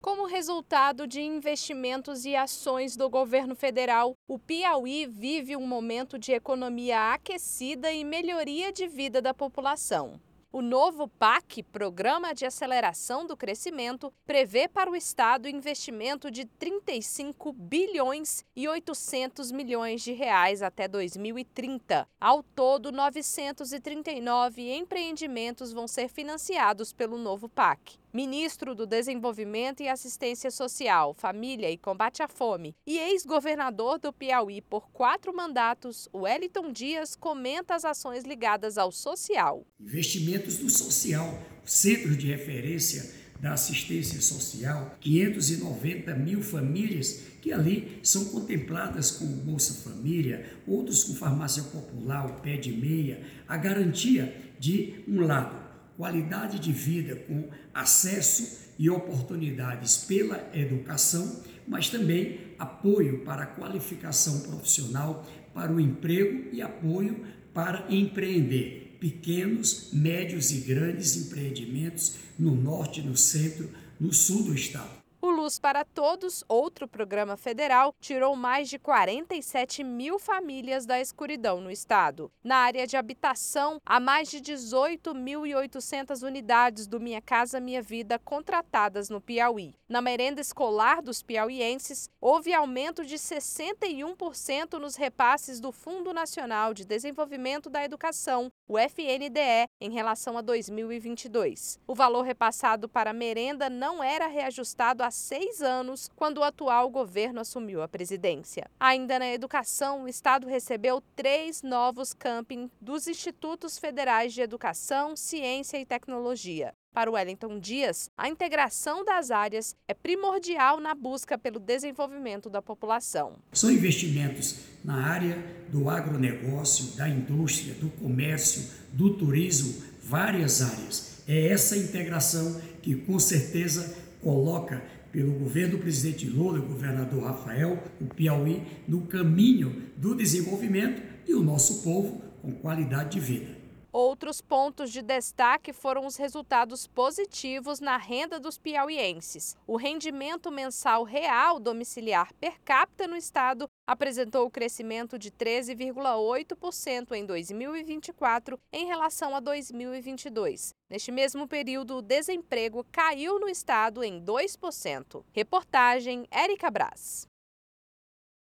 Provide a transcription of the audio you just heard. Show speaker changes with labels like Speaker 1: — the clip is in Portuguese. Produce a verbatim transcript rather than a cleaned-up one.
Speaker 1: Como resultado de investimentos e ações do governo federal, o Piauí vive um momento de economia aquecida e melhoria de vida da população. O novo P A C, Programa de Aceleração do Crescimento, prevê para o estado investimento de trinta e cinco bilhões e oitocentos milhões de reais até dois mil e trinta. Ao todo, novecentos e trinta e nove empreendimentos vão ser financiados pelo novo P A C. Ministro do Desenvolvimento e Assistência Social, Família e Combate à Fome e ex-governador do Piauí por quatro mandatos, Wellington Dias comenta as ações ligadas ao social.
Speaker 2: Investimentos no social, centro de referência da assistência social, quinhentas e noventa mil famílias que ali são contempladas com Bolsa Família, outros com farmácia popular, o pé de meia, a garantia de um lado, qualidade de vida com acesso e oportunidades pela educação, mas também apoio para a qualificação profissional, para o emprego e apoio para empreender. Pequenos, médios e grandes empreendimentos no norte, no centro, no sul do estado.
Speaker 1: O Luz para Todos, outro programa federal, tirou mais de quarenta e sete mil famílias da escuridão no estado. Na área de habitação, há mais de dezoito mil e oitocentas unidades do Minha Casa Minha Vida contratadas no Piauí. Na merenda escolar dos piauienses, houve aumento de sessenta e um por cento nos repasses do Fundo Nacional de Desenvolvimento da Educação, o F N D E, em relação a dois mil e vinte e dois. O valor repassado para a merenda não era reajustado há seis anos, quando o atual governo assumiu a presidência. Ainda na educação, o estado recebeu três novos camping dos Institutos Federais de Educação, Ciência e Tecnologia. Para o Wellington Dias, a integração das áreas é primordial na busca pelo desenvolvimento da população.
Speaker 2: São investimentos na área do agronegócio, da indústria, do comércio, do turismo, várias áreas. É essa integração que, com certeza, coloca pelo governo do presidente Lula e o governador Rafael, o Piauí no caminho do desenvolvimento e o nosso povo com qualidade de vida.
Speaker 1: Outros pontos de destaque foram os resultados positivos na renda dos piauienses. O rendimento mensal real domiciliar per capita no estado apresentou o crescimento de treze vírgula oito por cento em dois mil e vinte e quatro em relação a dois mil e vinte e dois. Neste mesmo período, o desemprego caiu no estado em dois por cento. Reportagem Érica Braz.